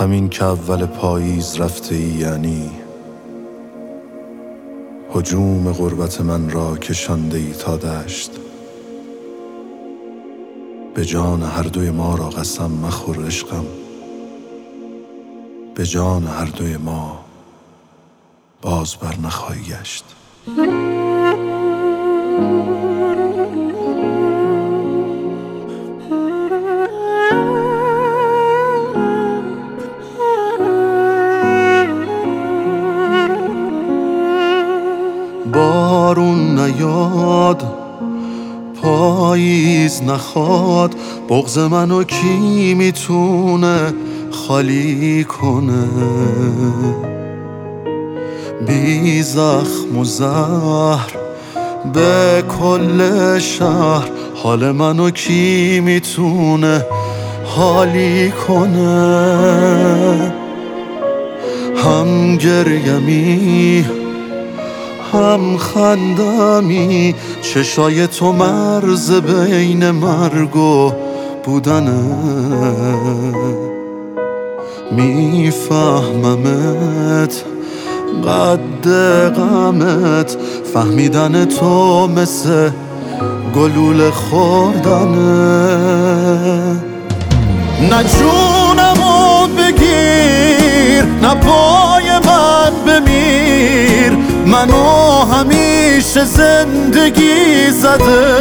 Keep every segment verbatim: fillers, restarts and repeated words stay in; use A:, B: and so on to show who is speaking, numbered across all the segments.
A: همین که اول پاییز رفته ای، یعنی هجوم غربت من را کشانده ای تا دشت. به جان هر دوی ما را قسم مخور عشقم، به جان هر دوی ما باز بر نخواهی گشت. بارون نیاد، پاییز نخواد، بغض منو کی میتونه خالی کنه؟ بی زخم و زهر به کل شهر، حال منو کی میتونه حالی کنه؟ هم گریمی هم خندمی، چشای تو مرز بین مرگ و بودنه. میفهممت قد غمت، فهمیدن تو مثل گلوله خوردنه. نه جونمو بگیر، نه پای من بمیر، منو همیشه زندگی زده.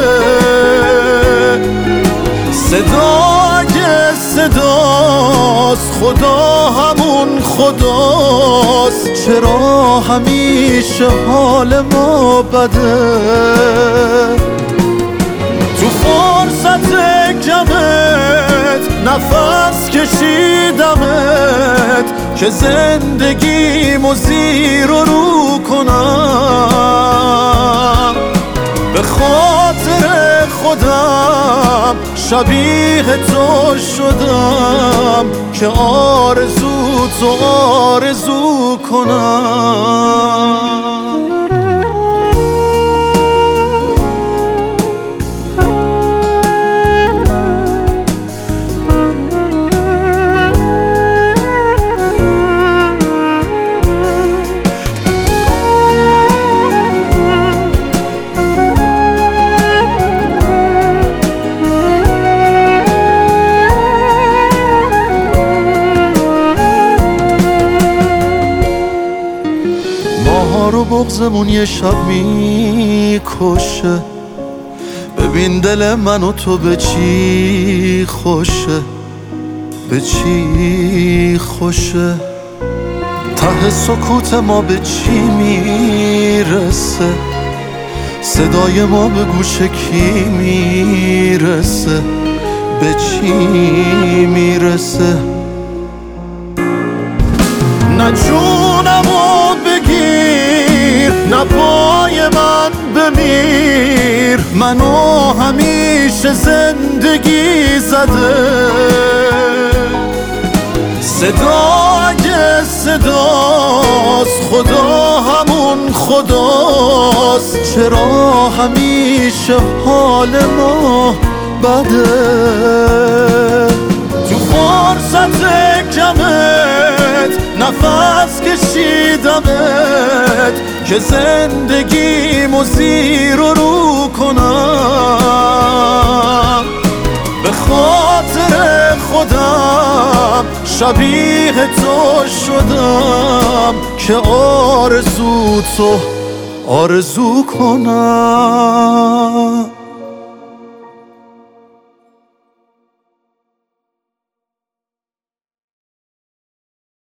A: صدا اگه صداست، خدا همون خداست، چرا همیشه حال ما بده؟ تو فرصت کمت نفس کشیدمت که زندگیمو زیر و رو کنم. به خاطر خودم شبیه تو شدم که آرزو تو آرزو کنم. رو بغضمون یه شب میکشه، ببین دل من و تو به چی خوشه، به چی خوشه. ته سکوت ما به چی میرسه، صدای ما به گوش کی میرسه، به چی میرسه. نه جونمو بگیر، نه پای من بمیر، منو همیشه زندگی زده. صدا اگه صداست، خدا همون خداست، چرا همیشه حال ما بده؟ تو فرصت کمت نفس کشیدمت که زندگیمو زیر و رو کنم. به خاطر خودم شبیه تو شدم که آرزو تو آرزو کنم.